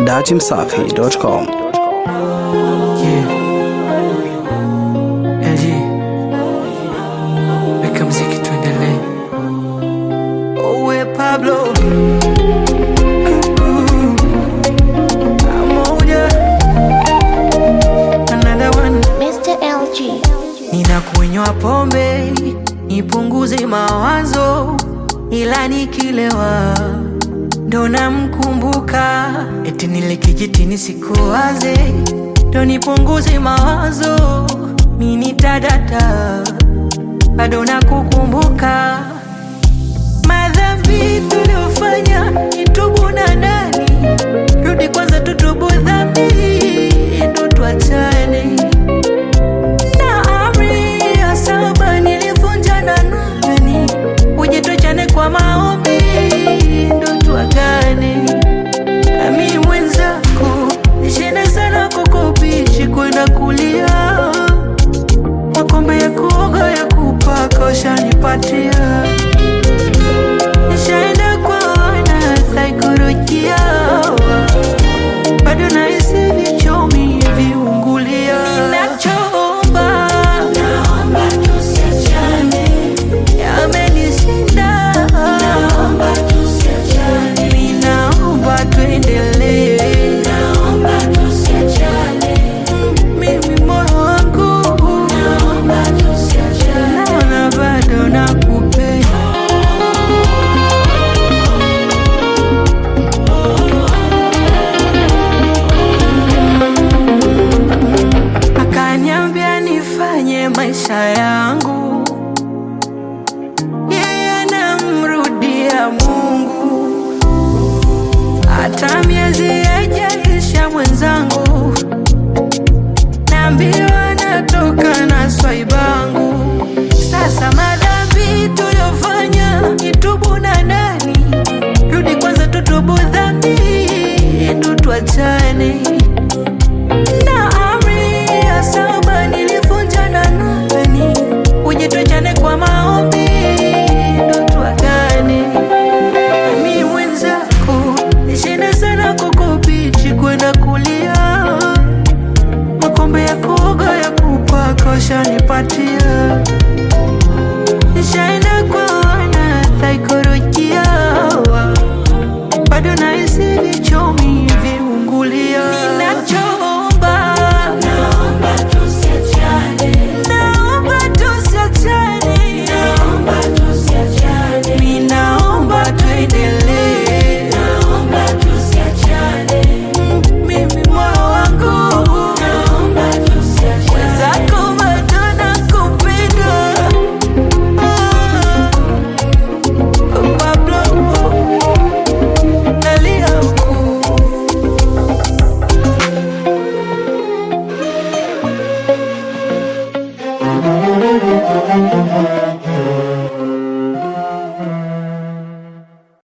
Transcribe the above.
dachimsafi.com. Yeah. LG. Weka mziki tuendelee. Owe Pablo. Amoja. Another one. Mr. LG. Ninakunywa pombe nipunguze mawazo, ila nikilewa ndo namkumbuka. Eti nile kijitini sikuwaze, ndo nipunguze mawazo. Mini tadata bado nakukumbuka. Madhambi tuliofanya nitubu na nani? Rudi kwanza tutubu dhambi, ndo tuachane. Na amri ya saba nilivunja na nani? Uje tuachane kwa maombi, ndo tuagane. Nami mwenzako nishenda sana kukubichi kwenda kulia. Makombe ya kuoga ya kupaka ushanipatia. Nishaenda kwa wana saikolojia, bado nahisi vichomi viungulia. Ninachoomba, naomba tusiachane. Yamenishinda, naomba tusiachane. Ninaomba tuendelee, naomba tusiachane. Mimi moyo wangu, naomba tusiachane. Naona bado nakupenda. Akaniambia nifanye maisha yangu, yeye anamrudia Mungu. Hata miezi haijaisha mwenzangu, naambiwa natoka na swaibangu. Sasa madhambi tuliofanya nitubu na nani? Rudi kwanza tutubu dhambi, ndo tuachane. Na amri ya saba nilivunja na nani? Uje tuachane kwa maombi, ndo tuagane. Mimi mwenzako nishinda sana kukubichi kwenda kulia. Makombe ya kuoga ya kupaka ushanipatia. Nishaenda kwa wana saikolojia, bado nahisi